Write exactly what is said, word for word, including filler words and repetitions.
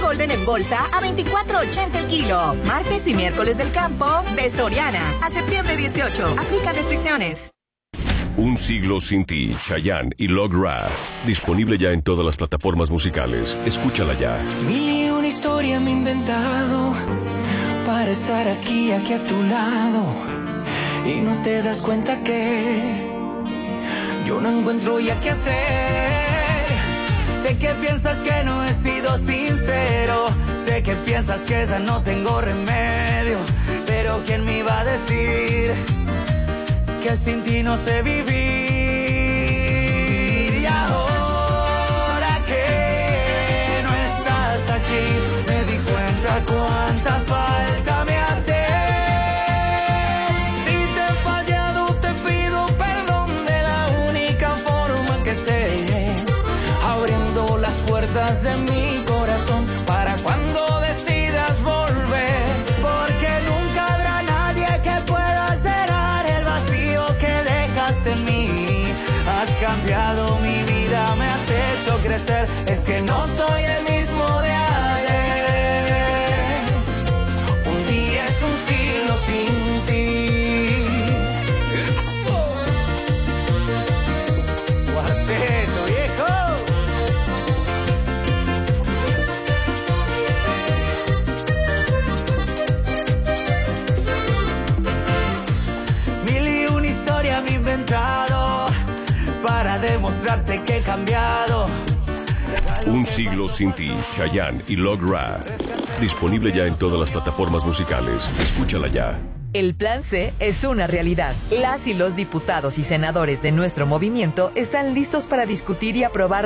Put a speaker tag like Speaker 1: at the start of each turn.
Speaker 1: Golden en bolsa a veinticuatro ochenta el kilo. Martes y miércoles del campo de Soriana. A septiembre dieciocho. Aplica restricciones.
Speaker 2: Un siglo sin ti, Chayanne y Log Ra. Disponible ya en todas las plataformas musicales. Escúchala ya.
Speaker 3: Mil y una historia me he inventado para estar aquí, aquí a tu lado. Y no te das cuenta que yo no encuentro ya qué hacer. Sé que piensas que no he sido sincero. Sé que piensas que ya no tengo remedio. Pero ¿quién me iba a decir que sin ti no sé vivir? Y ahora que no estás aquí, me di cuenta cuánta falta me hace. Si te he fallado, te pido perdón de la única forma que sé, abriendo las puertas de mi corazón para cuando decidas volver, porque nunca habrá nadie que pueda llenar el vacío que dejaste en mí. Has cambiado mi vida, me has hecho crecer, es que no soy el mismo de ayer. Un día es un siglo sin ti. Cuarteto, viejo. Mil y una historia me he inventado para demostrarte que he cambiado.
Speaker 2: Un siglo sin ti, Chayanne y Log Ra. Disponible ya en todas las plataformas musicales. Escúchala ya.
Speaker 4: El Plan C es una realidad. Las y los diputados y senadores de nuestro movimiento están listos para discutir y aprobar